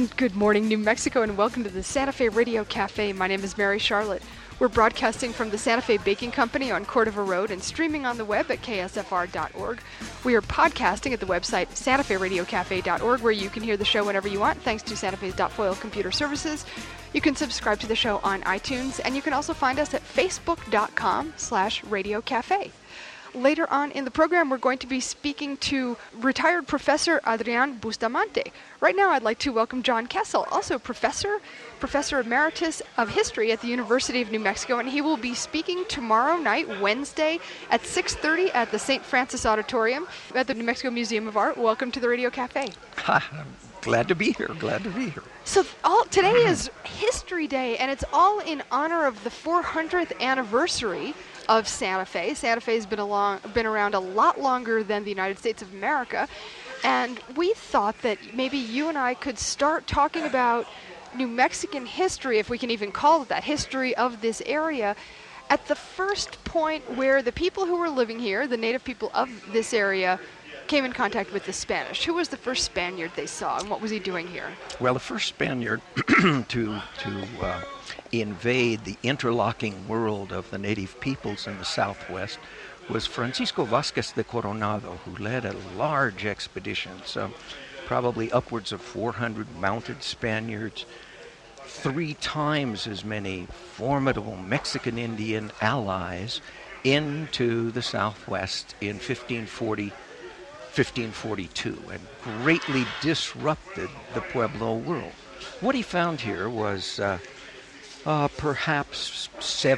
Good morning, New Mexico, and welcome to the Santa Fe Radio Cafe. My name is Mary Charlotte. We're broadcasting from the Santa Fe Baking Company on Cordova Road and streaming on the web at ksfr.org. We are podcasting at the website santaferadiocafe.org, where you can hear the show whenever you want, thanks to Santa Fe's .foil computer services. You can subscribe to the show on iTunes, and you can also find us at facebook.com/radiocafe. Later on in the program, we're going to be speaking to retired Professor Adrian Bustamante. Right now, I'd like to welcome John Kessel, also Professor Emeritus of History at the University of New Mexico, and he will be speaking tomorrow night, Wednesday, at 6:30 at the St. Francis Auditorium at the New Mexico Museum of Art. Welcome to the Radio Cafe. Glad to be here. So today is History Day, and it's all in honor of the 400th anniversary of Santa Fe. Santa Fe has been around a lot longer than the United States of America, and we thought that maybe you and I could start talking about New Mexican history, if we can even call it that, history of this area, at the first point where the people who were living here, the native people of this area, came in contact with the Spanish. Who was the first Spaniard they saw, and what was he doing here? Well, the first Spaniard to invade the interlocking world of the native peoples in the Southwest was Francisco Vázquez de Coronado, who led a large expedition, so probably upwards of 400 mounted Spaniards, 3 times as many formidable Mexican Indian allies into the Southwest in 1542, and greatly disrupted the Pueblo world. What he found here was perhaps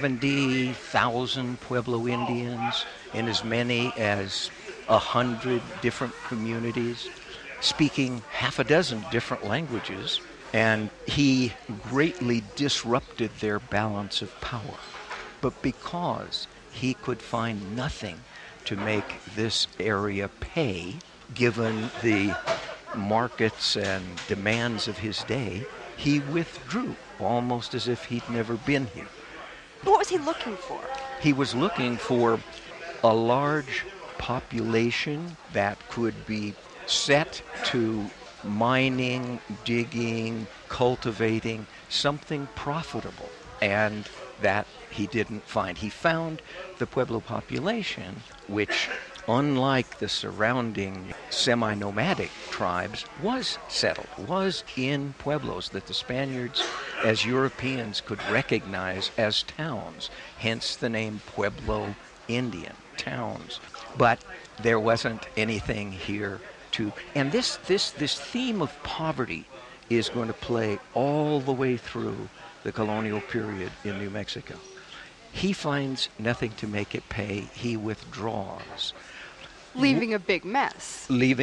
70,000 Pueblo Indians in as many as 100 different communities, speaking half a dozen different languages, and he greatly disrupted their balance of power. But because he could find nothing to make this area pay, given the markets and demands of his day, he withdrew, almost as if he'd never been here. What was he looking for? He was looking for a large population that could be set to mining, digging, cultivating, something profitable, and that he didn't find. He found the Pueblo population, which, unlike the surrounding semi-nomadic tribes, was settled, was in pueblos that the Spaniards, as Europeans, could recognize as towns, hence the name Pueblo Indian, towns. But there wasn't anything here to... And this theme of poverty is going to play all the way through the colonial period in New Mexico. He finds nothing to make it pay. He withdraws. Leaving a big mess.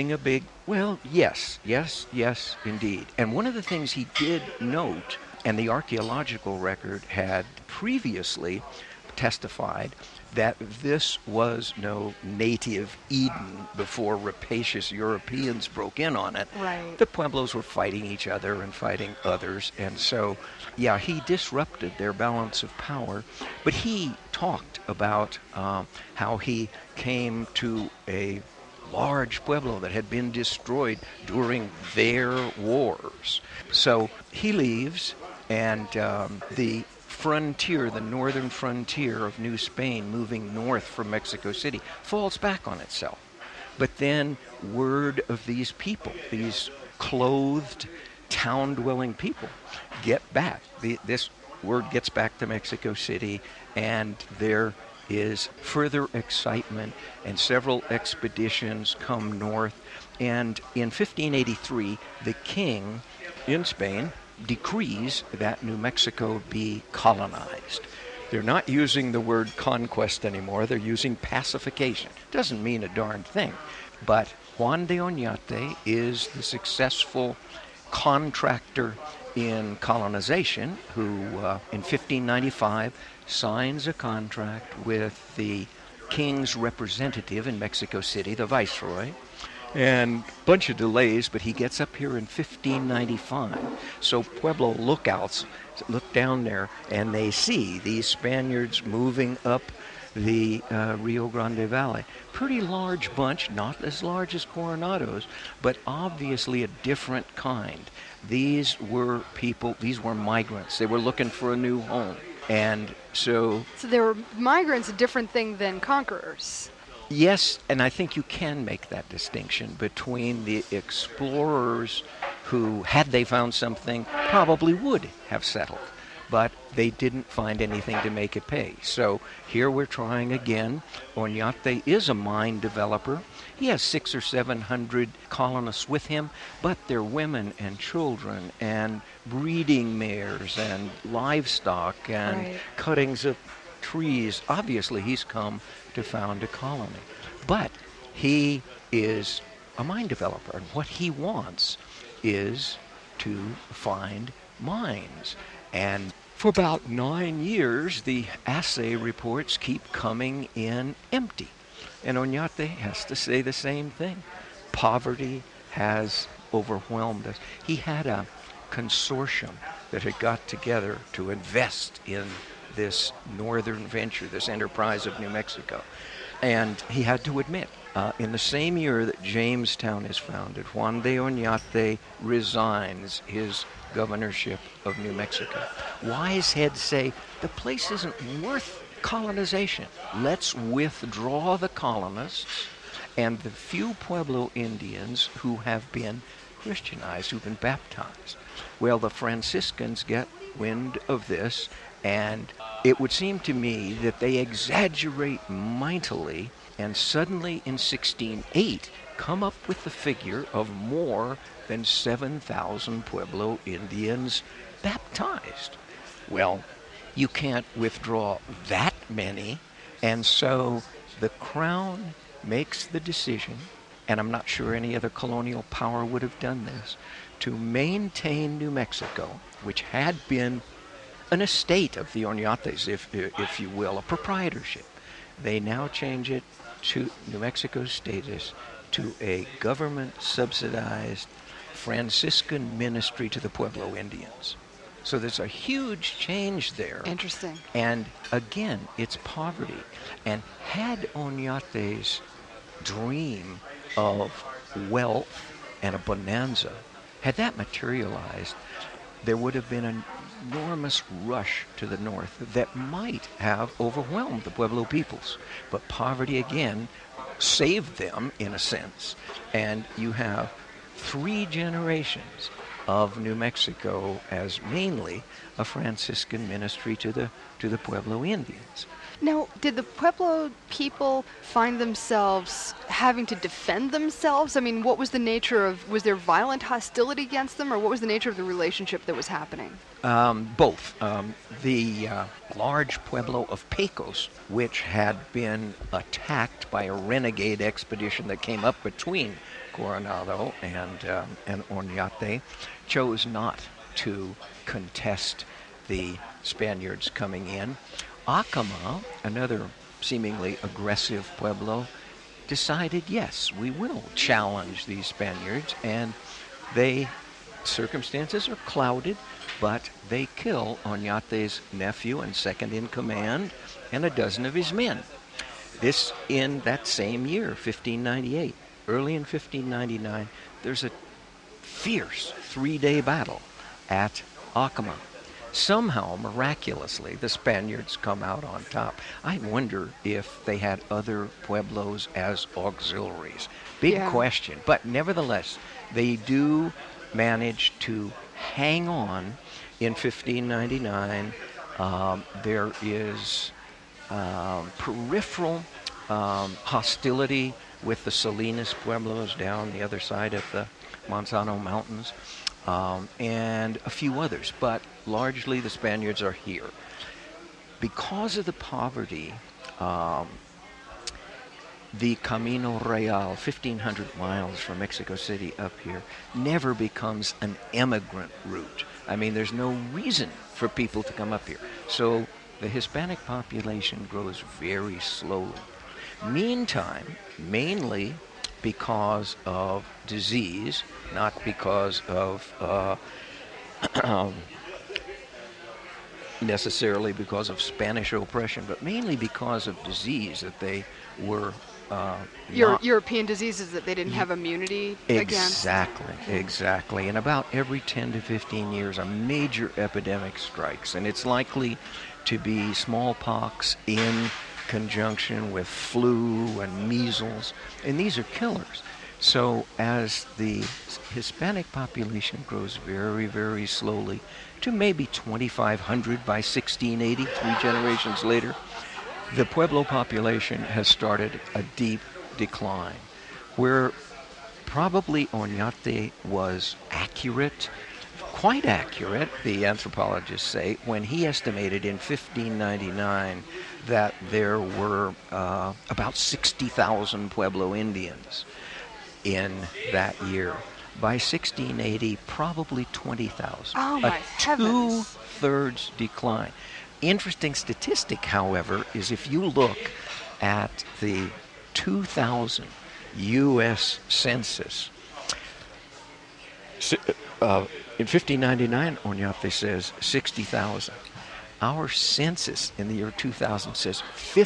Well, yes, indeed. And one of the things he did note, and the archaeological record had previously testified, that this was no native Eden before rapacious Europeans broke in on it. Right. The Pueblos were fighting each other and fighting others, and so, yeah, he disrupted their balance of power, but he talked about how he came to a large pueblo that had been destroyed during their wars. So he leaves, and the frontier, the northern frontier of New Spain, moving north from Mexico City, falls back on itself. But then word of these people, these clothed, town-dwelling people, get back. This word gets back to Mexico City, and there is further excitement, and several expeditions come north. And in 1583, the king in Spain decrees that New Mexico be colonized. They're not using the word conquest anymore. They're using pacification. Doesn't mean a darn thing. But Juan de Oñate is the successful contractor in colonization who, in 1595, signs a contract with the king's representative in Mexico City, the viceroy, and a bunch of delays, but he gets up here in 1595. So Pueblo lookouts look down there, and they see these Spaniards moving up the Rio Grande Valley. Pretty large bunch, not as large as Coronado's, but obviously a different kind. These were people, these were migrants. They were looking for a new home. And so, So they were migrants, a different thing than conquerors. yes, and I think you can make that distinction between the explorers who, had they found something, probably would have settled, but they didn't find anything to make it pay. So here we're trying again. Oñate is a mine developer. He has 600 or 700 colonists with him, but they're women and children and breeding mares and livestock and Right. cuttings of trees. Obviously, he's come to found a colony. But he is a mine developer, and what he wants is to find mines. And for about 9 years, the assay reports keep coming in empty. And Oñate has to say the same thing. Poverty has overwhelmed us. He had a consortium that had got together to invest in this northern venture, this enterprise of New Mexico. And he had to admit, in the same year that Jamestown is founded, Juan de Oñate resigns his governorship of New Mexico. Wise heads say, the place isn't worth colonization. Let's withdraw the colonists and the few Pueblo Indians who have been Christianized, who've been baptized. Well, the Franciscans get wind of this, and it would seem to me that they exaggerate mightily, and suddenly in 1608 come up with the figure of more than 7,000 Pueblo Indians baptized. Well, you can't withdraw that many, and so the crown makes the decision, and I'm not sure any other colonial power would have done this, to maintain New Mexico, which had been an estate of the Oñates, if you will, a proprietorship. They now change it to New Mexico's status to a government-subsidized Franciscan ministry to the Pueblo Indians. So there's a huge change there. Interesting. And again, it's poverty. And had Oñate's dream of wealth and a bonanza, had that materialized, there would have been an enormous rush to the north that might have overwhelmed the Pueblo peoples. But poverty, again, saved them, in a sense. And you have 3 generations of New Mexico as mainly a Franciscan ministry to the Pueblo Indians. Now, did the Pueblo people find themselves having to defend themselves? I mean, what was the nature of, was there violent hostility against them, or what was the nature of the relationship that was happening? Both. The large Pueblo of Pecos, which had been attacked by a renegade expedition that came up between Coronado and Oñate, chose not to contest the Spaniards coming in. Acoma, another seemingly aggressive Pueblo, decided, yes, we will challenge these Spaniards, and circumstances are clouded, but they kill Oñate's nephew and second in command and a dozen of his men. This in that same year, 1598. Early in 1599, there's a fierce 3-day battle at Acoma. Somehow, miraculously, the Spaniards come out on top. I wonder if they had other pueblos as auxiliaries. Big question. But nevertheless, they do manage to hang on in 1599. There is peripheral hostility with the Salinas Pueblos down the other side of the Manzano Mountains. And a few others, but largely the Spaniards are here. Because of the poverty, the Camino Real, 1,500 miles from Mexico City up here, never becomes an emigrant route. I mean, there's no reason for people to come up here. So the Hispanic population grows very slowly. Meantime, mainly because of disease, not because of necessarily because of Spanish oppression, but mainly because of disease that they were not. European diseases that they didn't have immunity against. Exactly. And about every 10 to 15 years, a major epidemic strikes, and it's likely to be smallpox in conjunction with flu and measles, and these are killers. So as the Hispanic population grows very, very slowly to maybe 2,500 by 1680, 3 generations later, the Pueblo population has started a deep decline, where probably Oñate was accurate, quite accurate, the anthropologists say, when he estimated in 1599 that there were about 60,000 Pueblo Indians in that year. By 1680, probably 20,000. Oh, my heavens. Two-thirds decline. Interesting statistic, however, is if you look at the 2000 U.S. Census, in 1599, Oñate says 60,000. Our census in the year 2000 says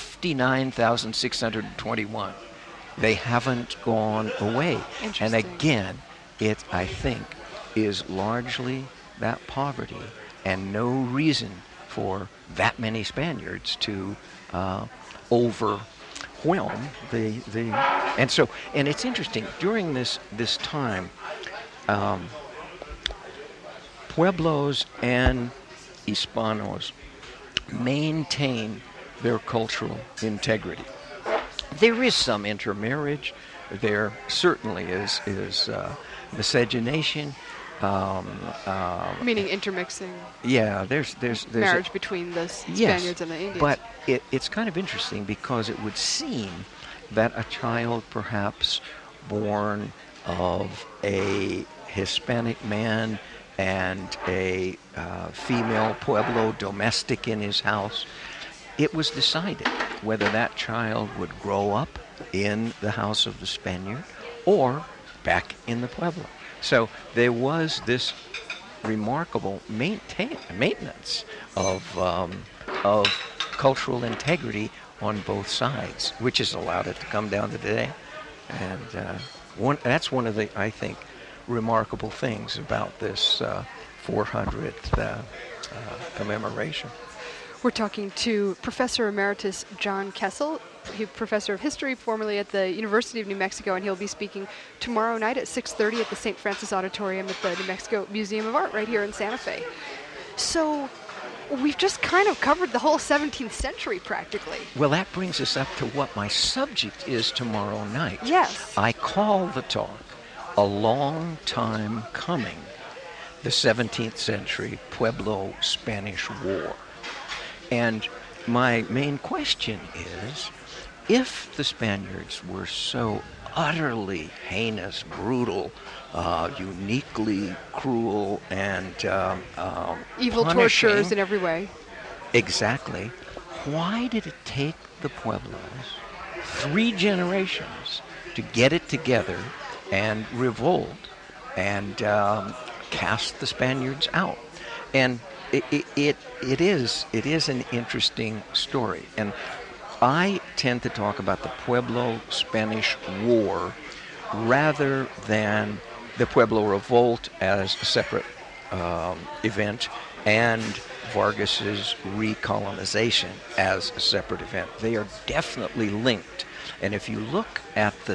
59,621. They haven't gone away. And again, it, I think, is largely that poverty and no reason for that many Spaniards to overwhelm the and it's interesting during this time, Pueblos and Hispanos maintain their cultural integrity. There is some intermarriage. There certainly is miscegenation. Meaning intermixing. Yeah, there's marriage between the Spaniards and the Indians. But it's kind of interesting because it would seem that a child perhaps born of a Hispanic man and a female Pueblo domestic in his house, it was decided whether that child would grow up in the house of the Spaniard or back in the Pueblo. So there was this remarkable maintenance of cultural integrity on both sides, which has allowed it to come down to today. And that's one of the, I think, remarkable things about this 400th commemoration. We're talking to Professor Emeritus John Kessel. He's professor of history, formerly at the University of New Mexico, and he'll be speaking tomorrow night at 6:30 at the St. Francis Auditorium at the New Mexico Museum of Art right here in Santa Fe. So we've just kind of covered the whole 17th century practically. Well, that brings us up to what my subject is tomorrow night. Yes. I call the talk A Long Time Coming, the 17th Century Pueblo-Spanish War. And my main question is, if the Spaniards were so utterly heinous, brutal, uniquely cruel, and evil punishing, torturers in every way. Exactly. Why did it take the Pueblos 3 generations to get it together and revolt and cast the Spaniards out? And it is an interesting story, and I tend to talk about the Pueblo-Spanish War rather than the Pueblo Revolt as a separate event and Vargas's recolonization as a separate event. They are definitely linked, and if you look at the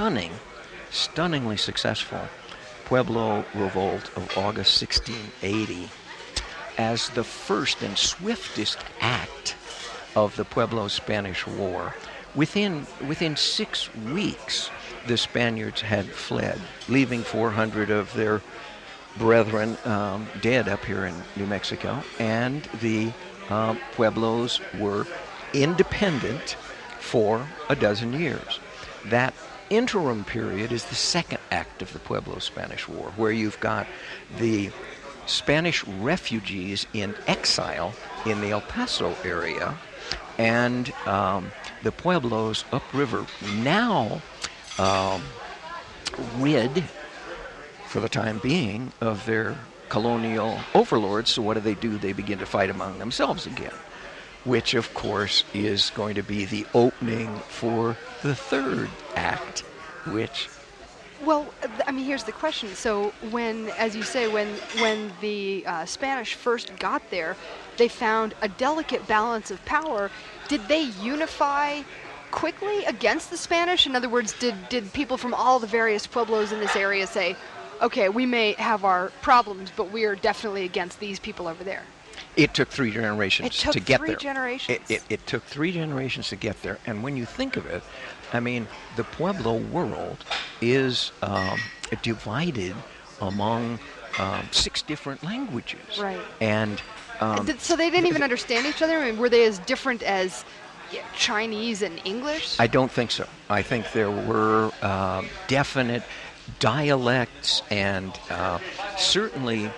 stunningly successful Pueblo Revolt of August 1680 as the first and swiftest act of the Pueblo-Spanish War, within 6 weeks, the Spaniards had fled, leaving 400 of their brethren dead up here in New Mexico, and the Pueblos were independent for a dozen years. That interim period is the second act of the Pueblo-Spanish War, where you've got the Spanish refugees in exile in the El Paso area, and the Pueblos upriver, now rid, for the time being, of their colonial overlords. So what do? They begin to fight among themselves again, which of course is going to be the opening for the third act, which... Well, I mean, here's the question. So when, as you say, when the Spanish first got there, they found a delicate balance of power. Did they unify quickly against the Spanish? In other words, did people from all the various pueblos in this area say, okay, we may have our problems, but we are definitely against these people over there? It took 3 generations to get there. It took 3 generations. It took 3 generations to get there. And when you think of it, I mean, the Pueblo world is divided among 6 different languages. Right. And so they didn't even understand each other? I mean, were they as different as Chinese and English? I don't think so. I think there were definite dialects, and certainly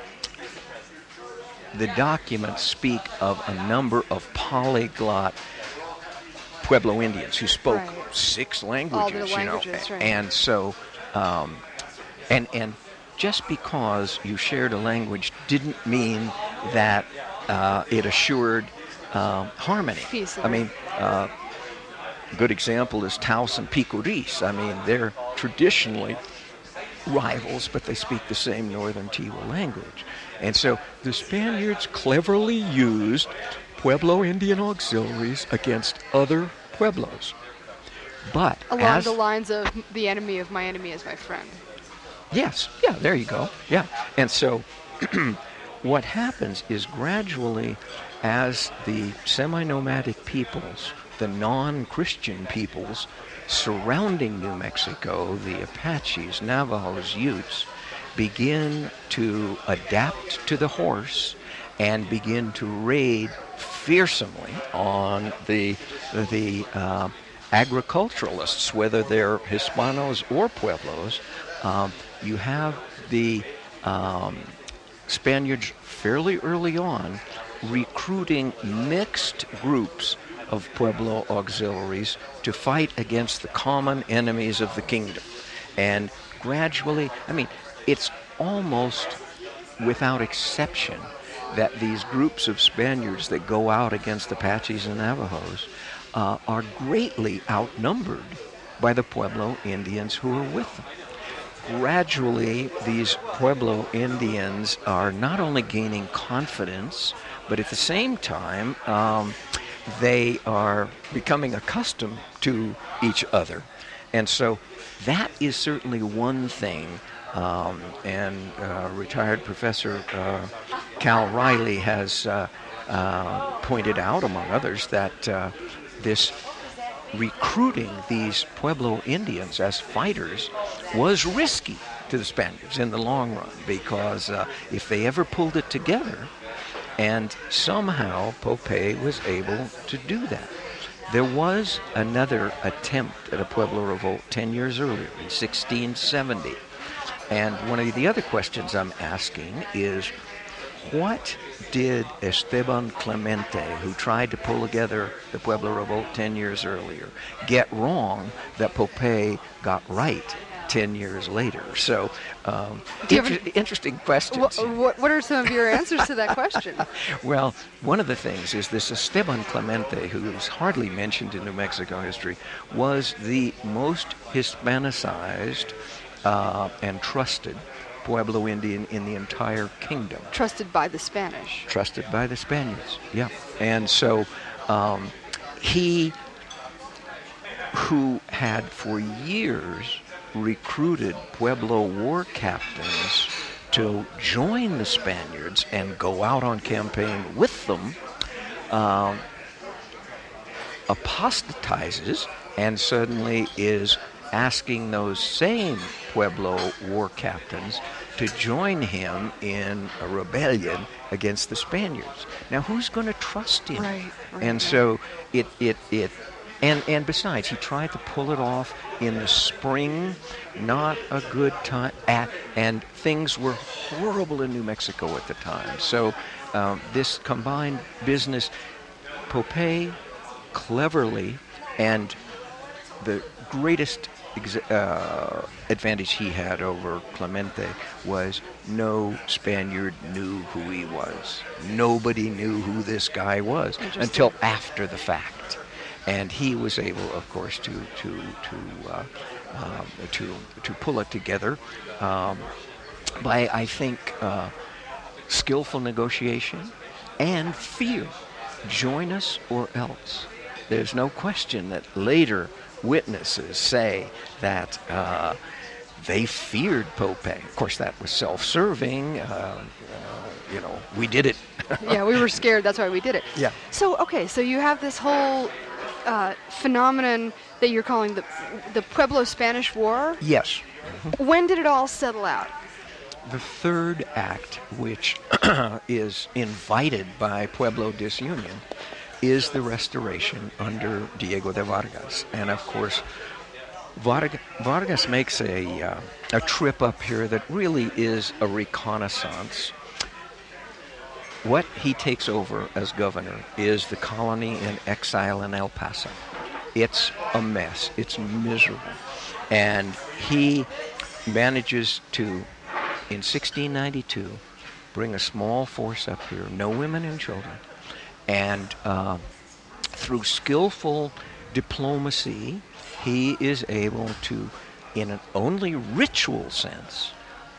the documents speak of a number of polyglot Pueblo Indians who spoke 6 languages. All the languages, right. And so, and just because you shared a language didn't mean that it assured harmony. Peace, I mean, a good example is Taos and Picuris. I mean, they're traditionally rivals, but they speak the same Northern Tiwa language. And so the Spaniards cleverly used Pueblo Indian auxiliaries against other Pueblos. But along the lines of the enemy of my enemy is my friend. Yes, yeah, there you go. Yeah. And so what happens is gradually, as the semi-nomadic peoples, the non-Christian peoples surrounding New Mexico, the Apaches, Navajos, Utes, begin to adapt to the horse and begin to raid fearsomely on the agriculturalists, whether they're Hispanos or Pueblos. You have the Spaniards fairly early on recruiting mixed groups of Pueblo auxiliaries to fight against the common enemies of the kingdom. And gradually, I mean, it's almost without exception that these groups of Spaniards that go out against Apaches and Navajos are greatly outnumbered by the Pueblo Indians who are with them. Gradually, these Pueblo Indians are not only gaining confidence, but at the same time, they are becoming accustomed to each other. And so that is certainly one thing. And retired Professor Cal Riley has pointed out, among others, that this recruiting these Pueblo Indians as fighters was risky to the Spaniards in the long run, because if they ever pulled it together, and somehow Popeye was able to do that. There was another attempt at a Pueblo revolt 10 years earlier, in 1670. And one of the other questions I'm asking is, what did Esteban Clemente, who tried to pull together the Pueblo revolt 10 years earlier, get wrong that Popeye got right 10 years later? So, interesting questions. What are some of your answers to that question? Well, one of the things is this Esteban Clemente, who is hardly mentioned in New Mexico history, was the most Hispanicized and trusted Pueblo Indian in the entire kingdom. Trusted by the Spanish. Trusted by the Spaniards, yeah. And so he, who had for years recruited Pueblo war captains to join the Spaniards and go out on campaign with them, apostatizes and suddenly is asking those same Pueblo war captains to join him in a rebellion against the Spaniards. Now, who's going to trust him? Right. And so and besides, he tried to pull it off in the spring, not a good time, and things were horrible in New Mexico at the time. So this combined business, Popeye cleverly and the greatest advantage he had over Clemente was no Spaniard knew who he was. Nobody knew who this guy was until after the fact, and he was able, of course, to pull it together by, I think, skillful negotiation and fear. Join us or else. There's no question that later witnesses say that they feared Pope. Of course, that was self-serving. We did it. Yeah, we were scared. That's why we did it. Yeah. So, okay, so you have this whole phenomenon that you're calling the Pueblo Spanish War. Yes. When did it all settle out? The third act, which is invited by Pueblo Disunion, is the restoration under Diego de Vargas. And of course, Vargas makes a trip up here that really is a reconnaissance. What he takes over as governor is the colony in exile in El Paso. It's a mess. It's miserable. And he manages to, in 1692, bring a small force up here, no women and children, and through skillful diplomacy, he is able to, in an only ritual sense,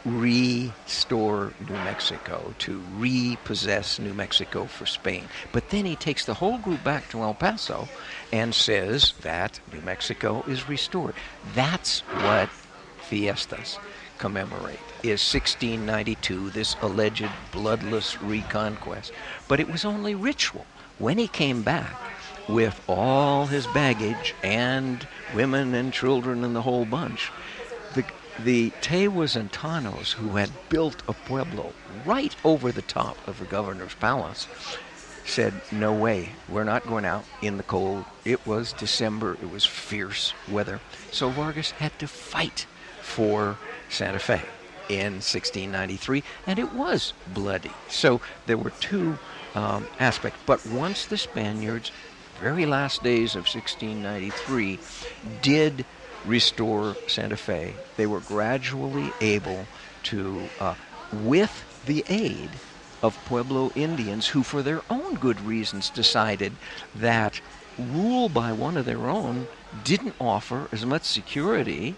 restore New Mexico, to repossess New Mexico for Spain. But then he takes the whole group back to El Paso and says that New Mexico is restored. That's what fiestas commemorate, is 1692, this alleged bloodless reconquest. But it was only ritual. When he came back with all his baggage and women and children and the whole bunch, the Tehuacantanos, who had built a pueblo right over the top of the governor's palace, said, no way, we're not going out in the cold. It was December, it was fierce weather. So Vargas had to fight for Santa Fe in 1693, and it was bloody. So there were two aspects. But once the Spaniards, very last days of 1693, did restore Santa Fe, they were gradually able to, with the aid of Pueblo Indians, who for their own good reasons decided that rule by one of their own didn't offer as much security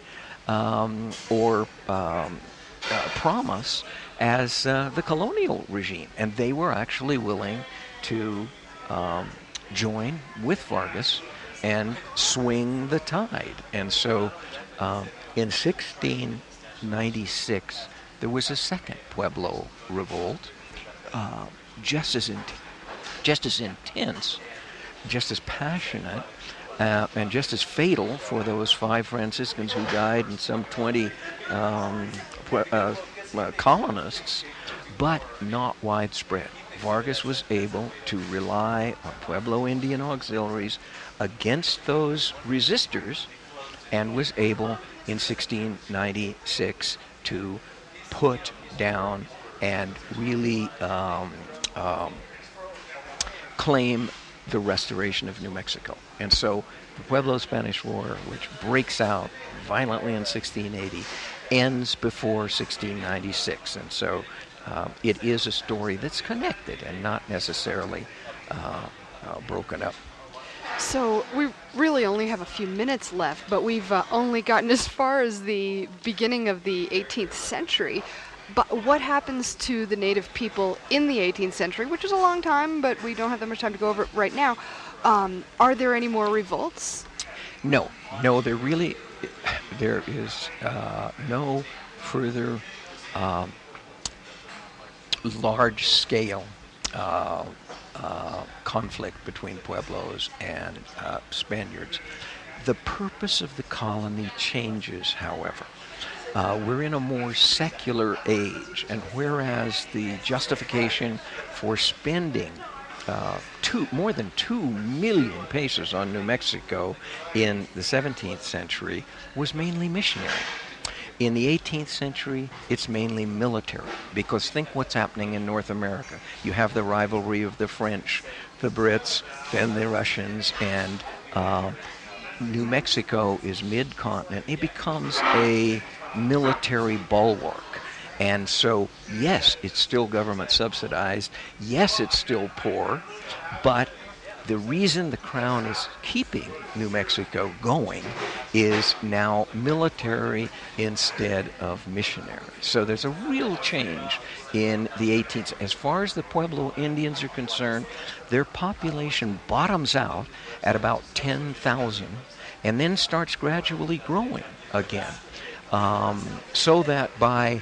or promise as the colonial regime. And they were actually willing to join with Vargas and swing the tide. And so in 1696, there was a second Pueblo revolt, just as intense, just as passionate, and just as fatal for those 5 Franciscans who died and some 20 colonists, but not widespread. Vargas was able to rely on Pueblo Indian auxiliaries against those resistors, and was able in 1696 to put down and really claim the restoration of New Mexico. And so the Pueblo-Spanish War, which breaks out violently in 1680, ends before 1696. And so it is a story that's connected and not necessarily broken up. So we really only have a few minutes left, but we've only gotten as far as the beginning of the 18th century. But what happens to the native people in the 18th century, which is a long time, but we don't have that much time to go over it right now? Are there any more revolts? No, there is no further large-scale conflict between Pueblos and Spaniards. The purpose of the colony changes, however. We're in a more secular age, and whereas the justification for spending more than 2 million pesos on New Mexico in the 17th century was mainly missionary, in the 18th century, it's mainly military, because think what's happening in North America. You have the rivalry of the French, the Brits, then the Russians, and New Mexico is mid-continent, it becomes a military bulwark. And so, yes, it's still government subsidized. Yes, it's still poor. But the reason the Crown is keeping New Mexico going is now military instead of missionary. So there's a real change in the 18th. As far as the Pueblo Indians are concerned, their population bottoms out at about 10,000 and then starts gradually growing again. So that by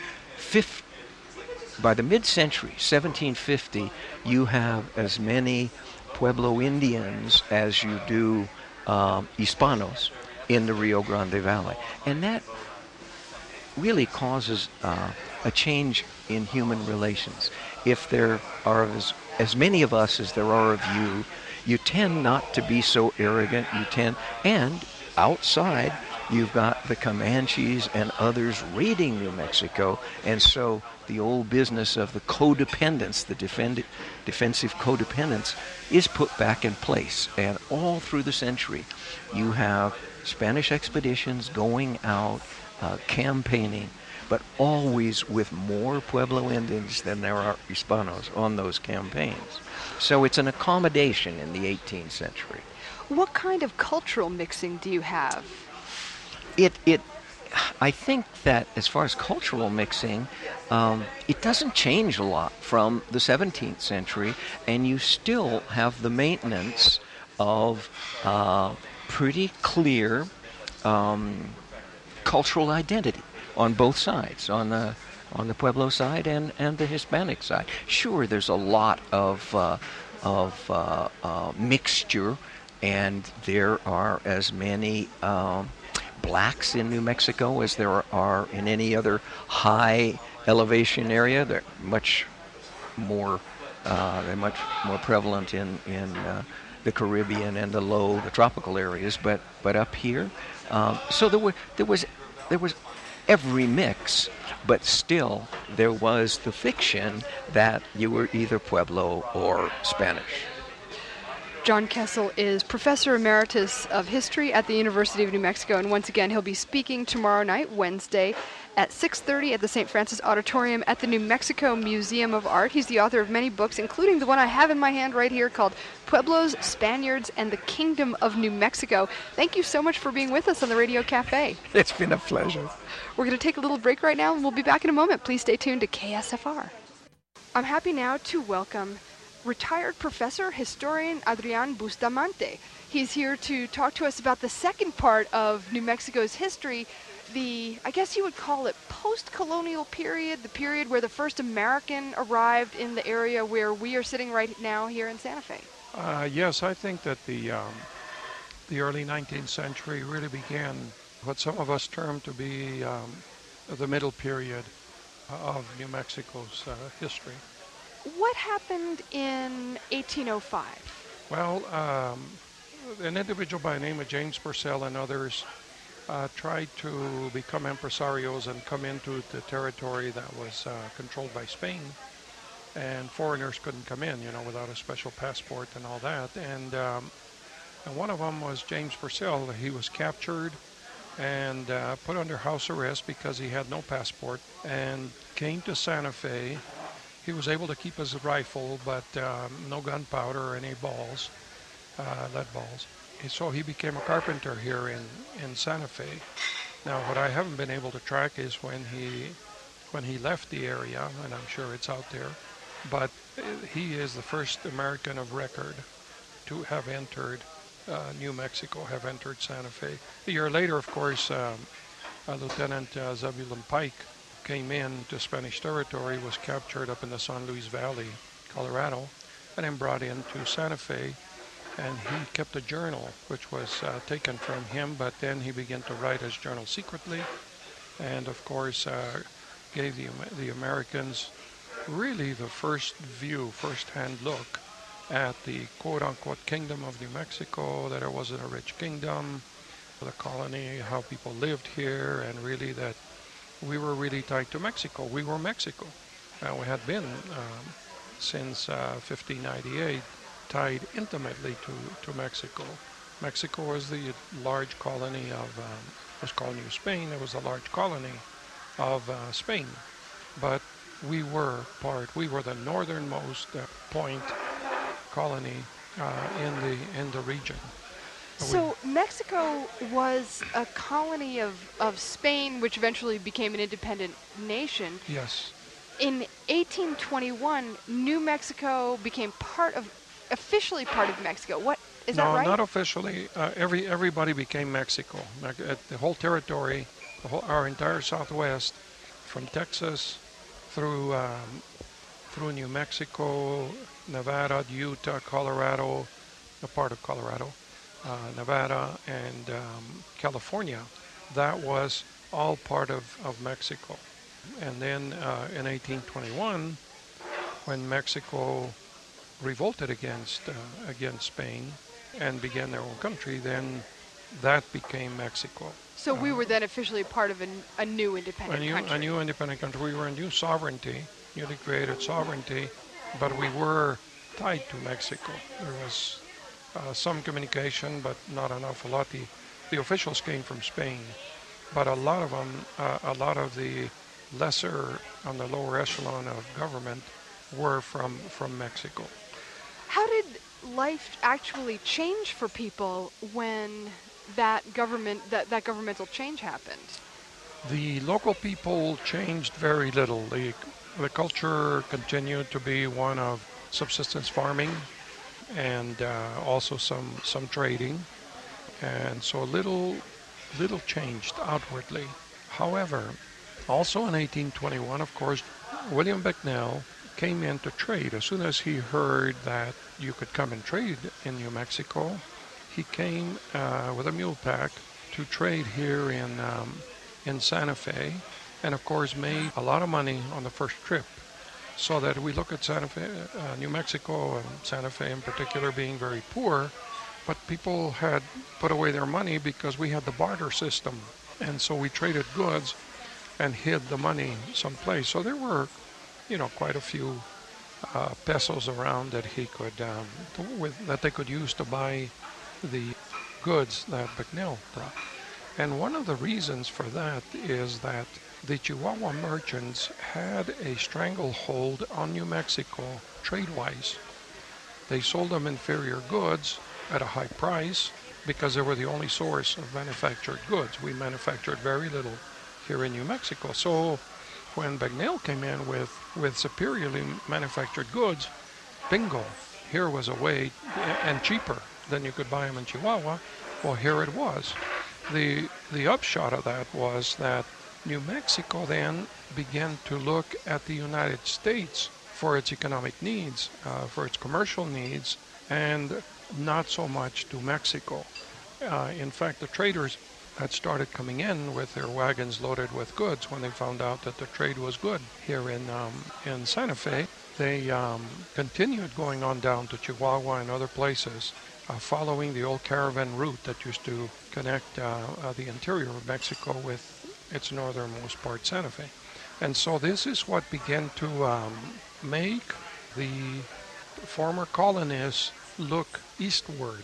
the mid-century, 1750, you have as many Pueblo Indians as you do Hispanos in the Rio Grande Valley. And that really causes a change in human relations. If there are as many of us as there are of you, you tend not to be so arrogant. And outside, you've got the Comanches and others raiding New Mexico, and so the old business of the codependence, the defensive codependence, is put back in place. And all through the century, you have Spanish expeditions going out, campaigning, but always with more Pueblo Indians than there are Hispanos on those campaigns. So it's an accommodation in the 18th century. What kind of cultural mixing do you have? I think that as far as cultural mixing, it doesn't change a lot from the 17th century, and you still have the maintenance of pretty clear cultural identity on both sides, on the Pueblo side and the Hispanic side. Sure, there's a lot of mixture, and there are as many blacks in New Mexico as there are in any other high elevation area. They're much more prevalent in the Caribbean and the tropical areas, but up here, so there was every mix, but still there was the fiction that you were either Pueblo or Spanish. John Kessel is Professor Emeritus of History at the University of New Mexico, and once again he'll be speaking tomorrow night, Wednesday, at 6:30 at the St. Francis Auditorium at the New Mexico Museum of Art. He's the author of many books, including the one I have in my hand right here called Pueblos, Spaniards, and the Kingdom of New Mexico. Thank you so much for being with us on the Radio Cafe. It's been a pleasure. We're going to take a little break right now, and we'll be back in a moment. Please stay tuned to KSFR. I'm happy now to welcome retired professor, historian Adrian Bustamante. He's here to talk to us about the second part of New Mexico's history, I guess you would call it post-colonial period, the period where the first American arrived in the area where we are sitting right now here in Santa Fe. Yes, I think that the early 19th century really began what some of us term to be the middle period of New Mexico's history. What happened in 1805? Well, an individual by the name of James Purcell and others tried to become impresarios and come into the territory that was controlled by Spain, and foreigners couldn't come in, without a special passport and all that. And one of them was James Purcell. He was captured and put under house arrest because he had no passport, and came to Santa Fe. He was able to keep his rifle, but no gunpowder or any balls, lead balls. So he became a carpenter here in Santa Fe. Now, what I haven't been able to track is when he left the area, and I'm sure it's out there, but he is the first American of record to have entered New Mexico, have entered Santa Fe. A year later, of course, Lieutenant Zebulon Pike came in to Spanish territory, was captured up in the San Luis Valley, Colorado, and then brought into Santa Fe. And he kept a journal, which was taken from him, but then he began to write his journal secretly, and of course gave the Americans really the first-hand look at the quote-unquote Kingdom of New Mexico, that it wasn't a rich kingdom, the colony, how people lived here, and really that we were really tied to Mexico. We were Mexico. We had been since 1598 tied intimately to Mexico. Mexico was the large colony of, was called New Spain. It was a large colony of Spain. But we were the northernmost point colony in the region. So Mexico was a colony of Spain, which eventually became an independent nation. Yes. In 1821, New Mexico became officially part of Mexico. What is that right? No, not officially. Everybody became Mexico. The whole territory, our entire Southwest, from Texas through New Mexico, Nevada, Utah, Colorado, a part of Colorado, Nevada, and California. That was all part of Mexico. And then in 1821, when Mexico revolted against Spain and began their own country, then that became Mexico. So we were then officially part of a new independent country. A new independent country. We were a new sovereignty, newly created sovereignty, but we were tied to Mexico. There was some communication, but not an awful lot. The officials came from Spain, but a lot of them, a lot of the lesser, on the lower echelon of government, were from Mexico. How did life actually change for people when that governmental change happened? The local people changed very little. The culture continued to be one of subsistence farming and also some trading, and so little changed outwardly. However, also in 1821, of course, William Bicknell came in to trade. As soon as he heard that you could come and trade in New Mexico, he came with a mule pack to trade here in Santa Fe, and of course made a lot of money on the first trip. So that we look at Santa Fe, New Mexico, and Santa Fe in particular being very poor, but people had put away their money because we had the barter system, and so we traded goods and hid the money someplace. So there were, quite a few pesos around that he could that they could use to buy the goods that Bicknell brought. And one of the reasons for that is that the Chihuahua merchants had a stranglehold on New Mexico trade-wise. They sold them inferior goods at a high price because they were the only source of manufactured goods. We manufactured very little here in New Mexico. So when Bicknell came in with superiorly manufactured goods, bingo, here was a way, and cheaper than you could buy them in Chihuahua. Well, here it was. The upshot of that was that New Mexico then began to look at the United States for its economic needs, for its commercial needs, and not so much to Mexico. In fact, the traders had started coming in with their wagons loaded with goods when they found out that the trade was good here in Santa Fe. They continued going on down to Chihuahua and other places, following the old caravan route that used to connect the interior of Mexico with its northernmost part, Santa Fe. And so this is what began to make the former colonists look eastward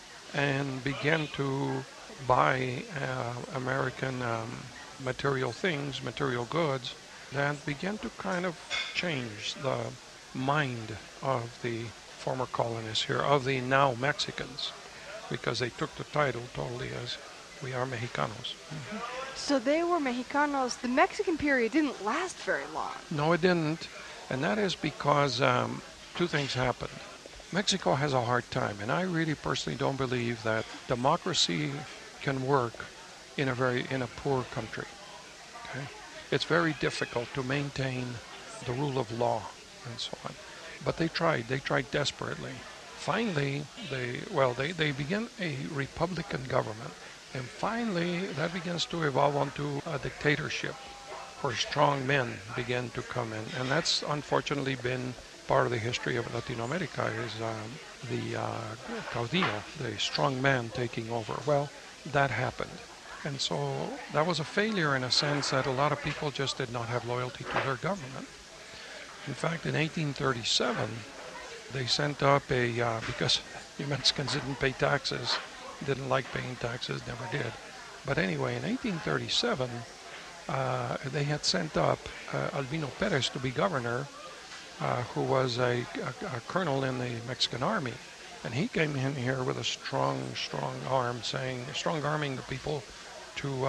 and began to buy American material things, material goods, that began to kind of change the mind of the former colonists here, of the now Mexicans, because they took the title totally as we are Mexicanos. Mm-hmm. So they were Mexicanos. The Mexican period didn't last very long. No, it didn't. And that is because two things happened. Mexico has a hard time, and I really personally don't believe that democracy can work in a poor country. Okay? It's very difficult to maintain the rule of law and so on. But they tried desperately. Finally, they began a republican government, and finally that begins to evolve onto a dictatorship where strong men began to come in. And that's unfortunately been part of the history of Latin America, is the caudillo, the strong man taking over. Well, that happened. And so that was a failure in a sense that a lot of people just did not have loyalty to their government. In fact, in 1837, they sent up because New Mexicans didn't pay taxes didn't like paying taxes, never did. But anyway, in 1837, they had sent up Albino Perez to be governor, who was a colonel in the Mexican army. And he came in here with a strong arm, strong arming the people to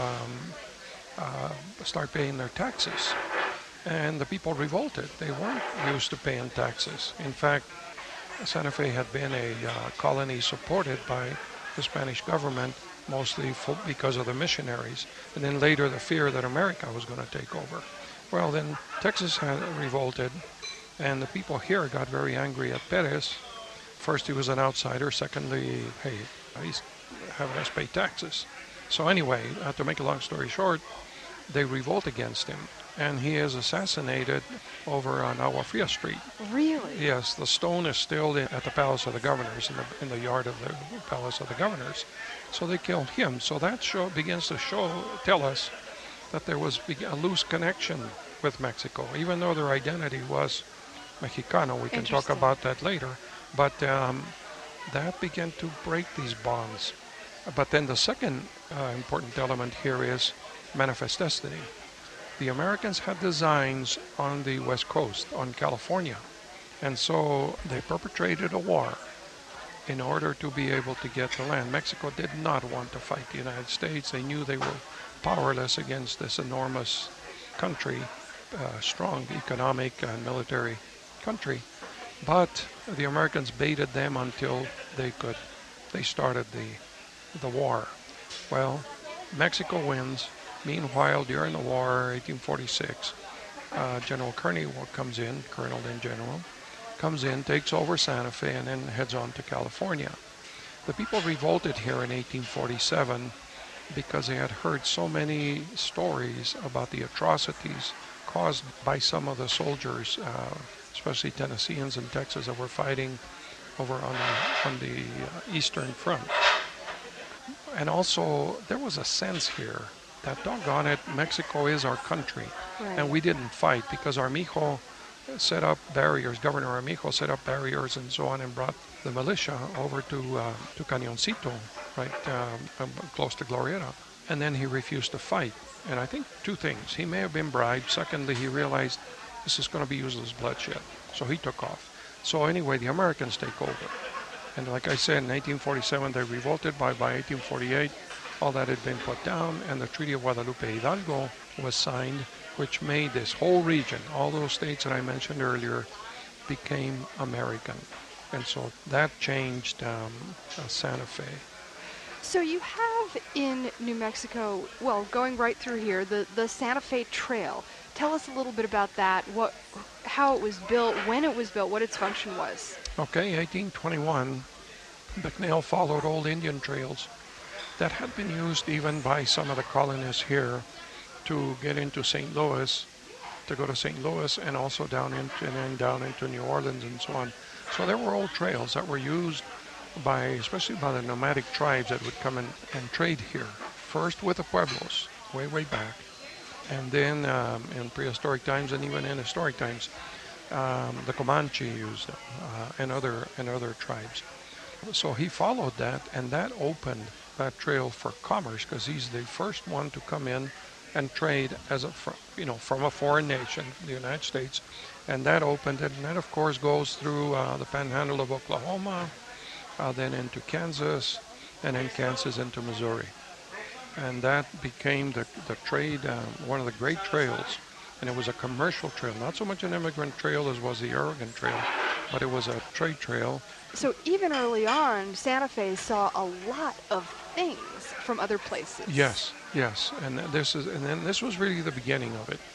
start paying their taxes. And the people revolted. They weren't used to paying taxes. In fact, Santa Fe had been a colony supported by the Spanish government, mostly because of the missionaries, and then later the fear that America was going to take over. Well, then Texas had revolted, and the people here got very angry at Perez. First, he was an outsider. Secondly, hey, he's having us pay taxes. So anyway, to make a long story short, they revolt against him, and he is assassinated over on Agua Fria Street. Really? Yes, the stone is still at the Palace of the Governors, in the yard of the Palace of the Governors. So they killed him. So that begins to tell us that there was a loose connection with Mexico, even though their identity was Mexicano. We can talk about that later. But that began to break these bonds. But then the second important element here is manifest destiny. The Americans had designs on the West Coast, on California, and so they perpetrated a war in order to be able to get the land. Mexico did not want to fight the United States. They knew they were powerless against this enormous country, strong economic and military country, but the Americans baited them until they started the war. Well, Mexico wins. Meanwhile, during the war, 1846, General Kearny comes in, Colonel in General, comes in, takes over Santa Fe, and then heads on to California. The people revolted here in 1847 because they had heard so many stories about the atrocities caused by some of the soldiers, especially Tennesseans in Texas, that were fighting over on the Eastern Front. And also, there was a sense here that, doggone it, Mexico is our country. Right. And we didn't fight because Armijo set up barriers, Governor Armijo set up barriers and so on, and brought the militia over to Cañoncito, right, close to Glorieta. And then he refused to fight. And I think two things. He may have been bribed. Secondly, he realized this is going to be useless bloodshed. So he took off. So anyway, the Americans take over. And like I said, in 1847, they revolted. By 1848, all that had been put down, and the Treaty of Guadalupe Hidalgo was signed, which made this whole region, all those states that I mentioned earlier, became American. And so that changed Santa Fe. So you have in New Mexico, well, going right through here, the Santa Fe Trail. Tell us a little bit about that, how it was built, when it was built, what its function was. Okay, 1821, McNeil followed old Indian trails that had been used even by some of the colonists here to get into St. Louis, to go to St. Louis, and also down into New Orleans and so on. So there were old trails that were used especially by the nomadic tribes that would come and trade here. First with the Pueblos, way back, and then in prehistoric times and even in historic times, the Comanche used them, and other tribes. So he followed that, and that opened that trail for commerce, because he's the first one to come in and trade from a foreign nation, the United States, and that opened it. And that, of course, goes through the Panhandle of Oklahoma, then into Kansas, and then Kansas into Missouri, and that became the trade, one of the great trails. And it was a commercial trail, not so much an immigrant trail as was the Oregon Trail, but it was a trade trail. So even early on, Santa Fe saw a lot of things from other places. Yes, and then this was really the beginning of it.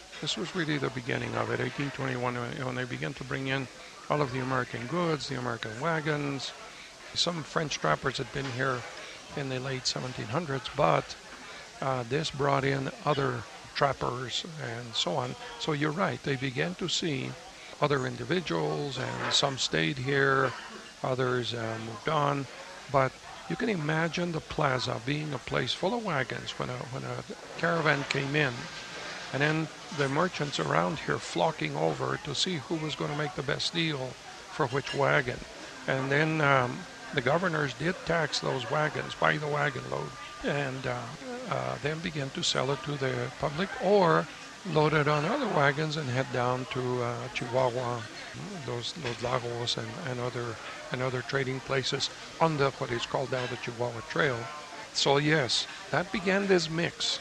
1821, when they began to bring in all of the American goods, the American wagons. Some French trappers had been here in the late 1700s, but this brought in other trappers and so on. So you're right, they began to see other individuals, and some stayed here, others moved on. But you can imagine the plaza being a place full of wagons when a caravan came in, and then the merchants around here flocking over to see who was going to make the best deal for which wagon. And then the governors did tax those wagons by the wagon load, and then begin to sell it to the public, or load it on other wagons and head down to Chihuahua, those Lagos and other trading places on the what is called now the Chihuahua Trail. So yes, that began this mix,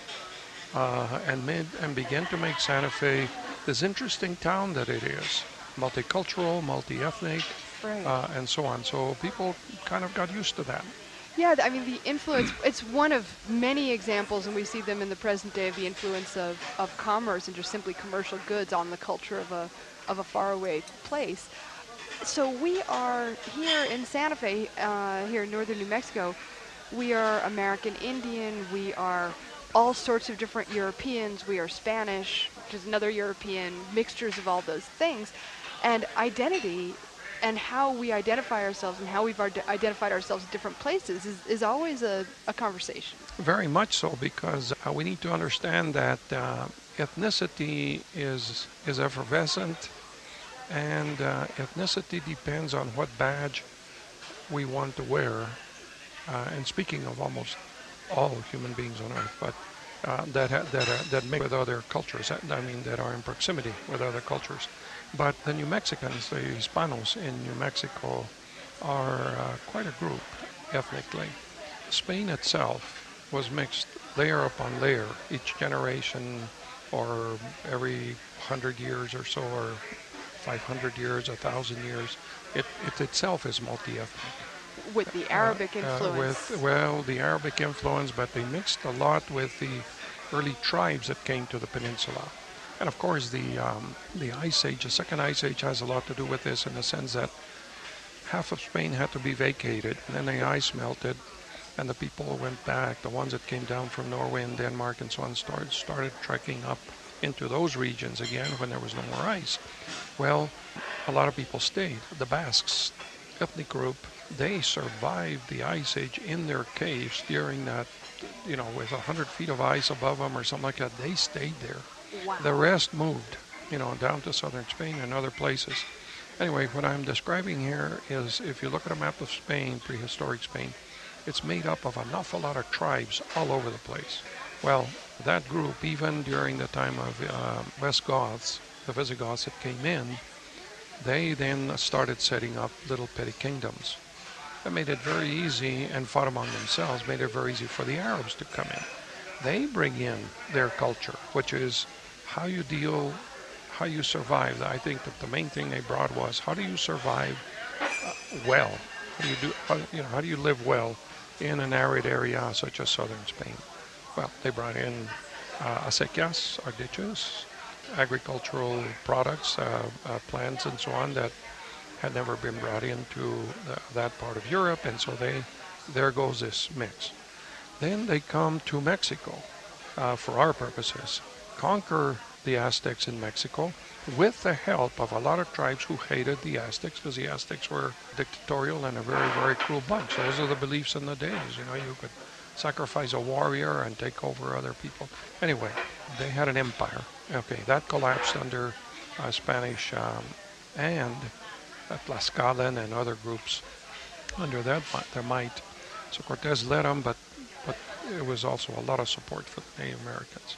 and began to make Santa Fe this interesting town that it is, multicultural, multi-ethnic, Right. and so on. So people kind of got used to that. Yeah, I mean, the influence, it's one of many examples, and we see them in the present day, of the influence of commerce and just simply commercial goods on the culture of a faraway place. So we are here in Santa Fe, here in northern New Mexico. We are American Indian, we are all sorts of different Europeans, we are Spanish, which is another European, mixtures of all those things. And identity and how we identify ourselves and how we've identified ourselves in different places is always a conversation. Very much so, because we need to understand that ethnicity is effervescent, and ethnicity depends on what badge we want to wear. And speaking of almost all human beings on earth, but that mix with other cultures, I mean, that are in proximity with other cultures. But the New Mexicans, the Hispanos in New Mexico, are quite a group ethnically. Spain itself was mixed layer upon layer. Each generation, or every 100 years or so, or 500 years, 1,000 years, it itself is multi-ethnic. With the Arabic influence. The Arabic influence, but they mixed a lot with the early tribes that came to the peninsula. And of course, the Ice Age, the Second Ice Age, has a lot to do with this, in the sense that half of Spain had to be vacated, and then the ice melted, and the people went back. The ones that came down from Norway and Denmark and so on started trekking up into those regions again when there was no more ice. Well, a lot of people stayed. The Basques, ethnic group, they survived the Ice Age in their caves during that, with 100 feet of ice above them or something like that. They stayed there. Wow. The rest moved, down to southern Spain and other places. Anyway, what I'm describing here is, if you look at a map of Spain, prehistoric Spain, it's made up of an awful lot of tribes all over the place. Well, that group, even during the time of Visigoths, the Visigoths that came in, they then started setting up little petty kingdoms. That made it very easy, and fought among themselves, made it very easy for the Arabs to come in. They bring in their culture, which is how you survive. I think that the main thing they brought was, how do you survive well? How do you live well in an arid area such as southern Spain? Well, they brought in acequias, or ditches, agricultural products, plants and so on that had never been brought into that part of Europe, and so there goes this mix. Then they come to Mexico, for our purposes, conquer the Aztecs in Mexico with the help of a lot of tribes who hated the Aztecs, because the Aztecs were dictatorial and a very, very cruel bunch. Those are the beliefs in the days. You could sacrifice a warrior and take over other people. Anyway, they had an empire. Okay, that collapsed under Spanish and Tlaxcalan and other groups under their might. So Cortez led them, but it was also a lot of support for the Native Americans.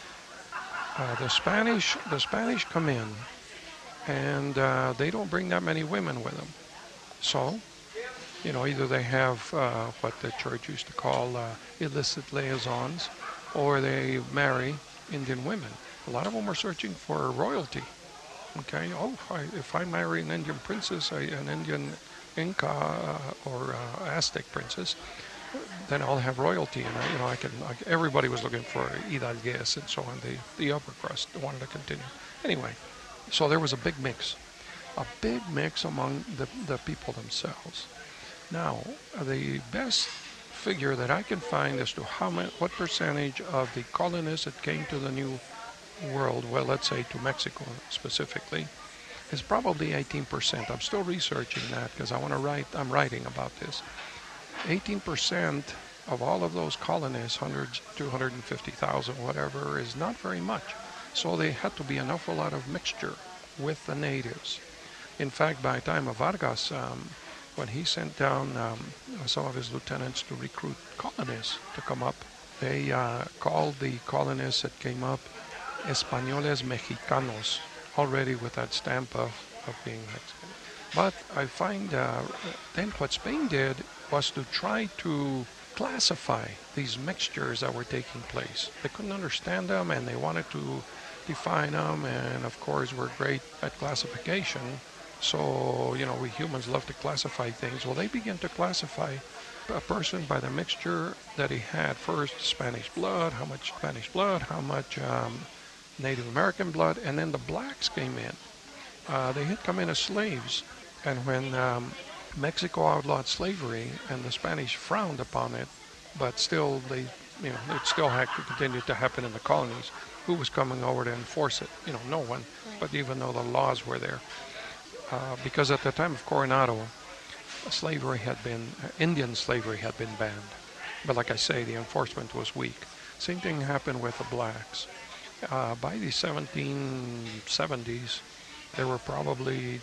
The Spanish come in, and they don't bring that many women with them. So, either they have what the church used to call illicit liaisons, or they marry Indian women. A lot of them are searching for royalty. Okay, if I marry an Indian princess, an Indian Inca or Aztec princess, then I'll have royalty, and everybody was looking for hidalgues and so on. The upper crust wanted to continue. Anyway, so there was a big mix among the people themselves. Now, the best figure that I can find as to what percentage of the colonists that came to the New World, well, let's say to Mexico specifically, is probably 18%. I'm still researching that because I'm writing about this. 18% of all of those colonists, 250,000, whatever, is not very much. So they had to be an awful lot of mixture with the natives. In fact, by the time of Vargas, when he sent down some of his lieutenants to recruit colonists to come up, they called the colonists that came up Españoles Mexicanos, already with that stamp of being Mexican. But I find then what Spain did was to try to classify these mixtures that were taking place. They couldn't understand them and they wanted to define them, and of course we're great at classification. So, we humans love to classify things. Well, they began to classify a person by the mixture that he had. First, Spanish blood, how much Spanish blood, how much Native American blood, and then the blacks came in. They had come in as slaves, and when Mexico outlawed slavery and the Spanish frowned upon it, but still it still had to continue to happen in the colonies. Who was coming over to enforce it? No one. Right. But even though the laws were there, because at the time of Coronado, Indian slavery had been banned. But like I say, the enforcement was weak. Same thing happened with the blacks. By the 1770s, there were probably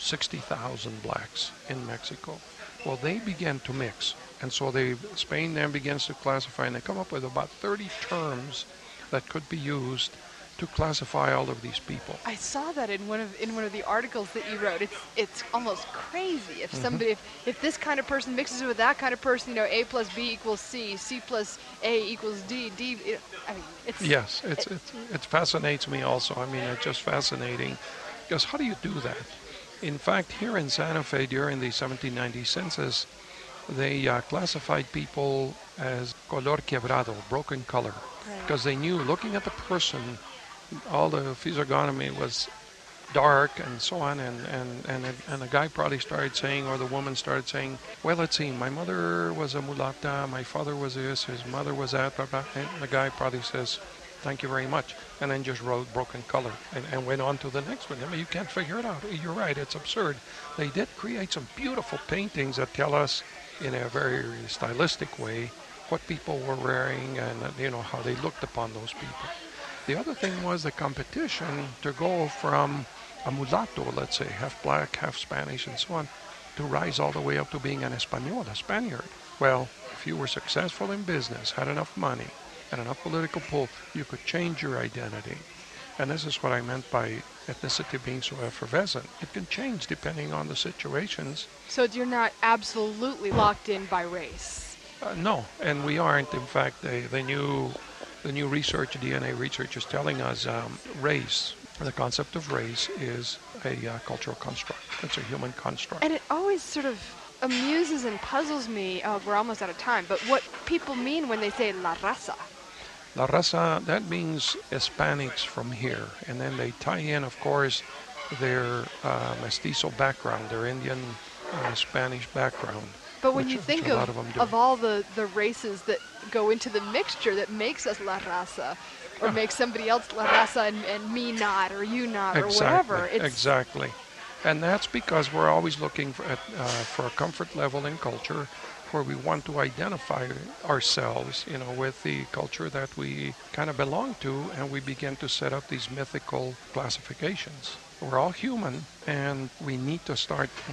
60,000 blacks in Mexico. Well, they began to mix, and so Spain then begins to classify, and they come up with about 30 terms that could be used to classify all of these people. I saw that in one of the articles that you wrote. It's almost crazy if somebody if this kind of person mixes with that kind of person. A plus B equals C, C plus A equals D, D. It's Yes, it fascinates me also. It's just fascinating because how do you do that? In fact, here in Santa Fe during the 1790 census, they classified people as color quebrado, broken color, because they knew looking at the person, all the physiognomy was dark and so on, and the guy probably started saying, or the woman started saying, well, let's see, my mother was a mulata, my father was this, his mother was that, blah, blah, and the guy probably says, thank you very much, and then just wrote broken color and went on to the next one. You can't figure it out. You're right, it's absurd. They did create some beautiful paintings that tell us in a very stylistic way what people were wearing and how they looked upon those people. The other thing was the competition to go from a mulatto, let's say, half black, half Spanish, and so on, to rise all the way up to being an Español, a Spaniard. Well, if you were successful in business, had enough money, and enough political pull, you could change your identity. And this is what I meant by ethnicity being so effervescent. It can change depending on the situations. So you're not absolutely locked in by race. No, and we aren't. In fact, the new research, DNA research, is telling us race. The concept of race is a cultural construct. It's a human construct. And it always sort of amuses and puzzles me. Oh, we're almost out of time. But what people mean when they say la raza. La raza, that means Hispanics from here. And then they tie in, of course, their mestizo background, their Indian Spanish background. But when you think of all the races that go into the mixture that makes us la raza, or makes somebody else la raza and me not, or you not, or whatever. Exactly. And that's because we're always looking for a comfort level in culture where we want to identify ourselves, with the culture that we kind of belong to, and we begin to set up these mythical classifications. We're all human, and we need to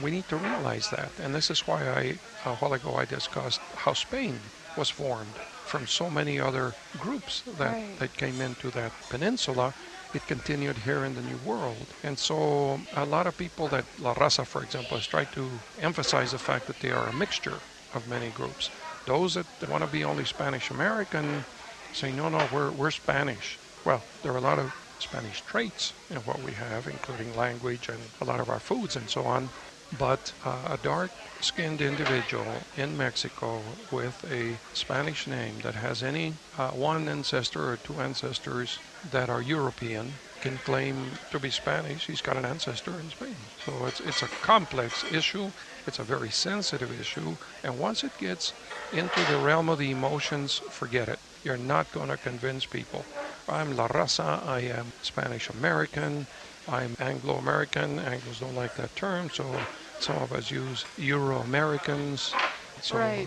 realize that. And this is why a while ago I discussed how Spain was formed from so many other groups that came into that peninsula. It continued here in the New World. And so a lot of people that La Raza, for example, has tried to emphasize the fact that they are a mixture of many groups. Those that want to be only Spanish American say, no, we're Spanish. Well, there are a lot of Spanish traits in what we have, including language and a lot of our foods and so on. But a dark-skinned individual in Mexico with a Spanish name that has any one ancestor or two ancestors that are European can claim to be Spanish. He's got an ancestor in Spain. So it's a complex issue. It's a very sensitive issue. And once it gets into the realm of the emotions, forget it. You're not going to convince people. I'm La Raza. I am Spanish American. I'm Anglo-American. Anglos don't like that term, so some of us use Euro-Americans. So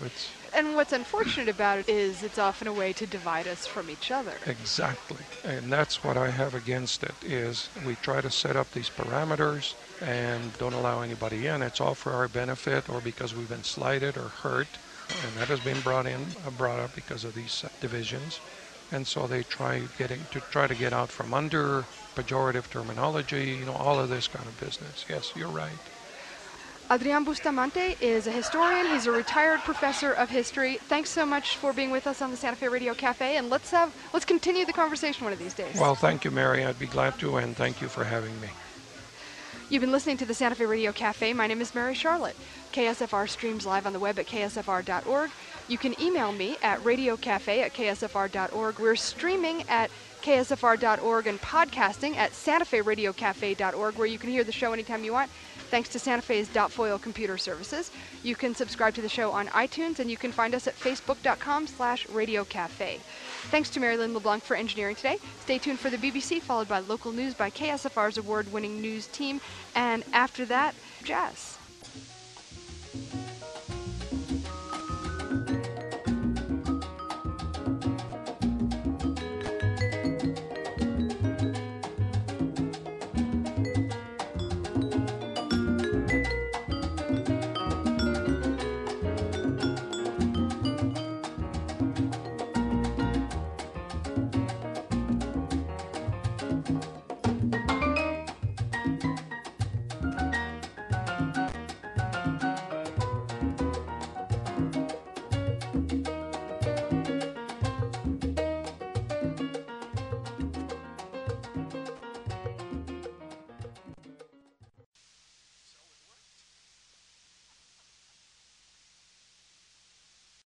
And what's unfortunate about it is it's often a way to divide us from each other. Exactly. And that's what I have against it, is we try to set up these parameters and don't allow anybody in. It's all for our benefit or because we've been slighted or hurt. And that has been brought up because of these divisions. And so they try to get out from under pejorative terminology, all of this kind of business. Yes, you're right. Adrian Bustamante is a historian. He's a retired professor of history. Thanks so much for being with us on the Santa Fe Radio Cafe, and let's continue the conversation one of these days. Well, thank you, Mary. I'd be glad to, and thank you for having me. You've been listening to the Santa Fe Radio Cafe. My name is Mary Charlotte. KSFR streams live on the web at ksfr.org. You can email me at radiocafe@ksfr.org. We're streaming at ksfr.org and podcasting at santaferadiocafe.org, where you can hear the show anytime you want, thanks to Santa Fe's .foil computer services. You can subscribe to the show on iTunes, and you can find us at facebook.com/radiocafe. Thanks to Marilyn LeBlanc for engineering today. Stay tuned for the BBC, followed by local news by KSFR's award-winning news team, and after that, jazz.